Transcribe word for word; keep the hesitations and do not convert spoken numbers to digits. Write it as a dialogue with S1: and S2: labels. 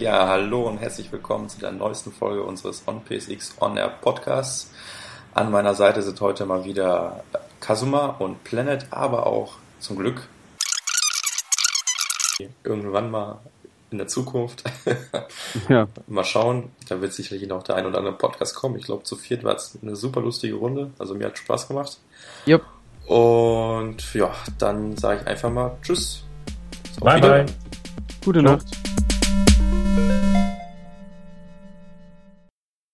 S1: Ja, hallo und herzlich willkommen zu der neuesten Folge unseres On P S X On Air Podcasts. An meiner Seite sind heute mal wieder Kazuma und Planet, aber auch zum Glück irgendwann mal in der Zukunft.
S2: Ja.
S1: Mal schauen, da wird sicherlich noch der ein oder andere Podcast kommen. Ich glaube, zu viert war es eine super lustige Runde, also mir hat Spaß gemacht.
S2: Jupp.
S1: Und ja, dann sage ich einfach mal Tschüss.
S3: Bye, bye.
S2: Gute Nacht.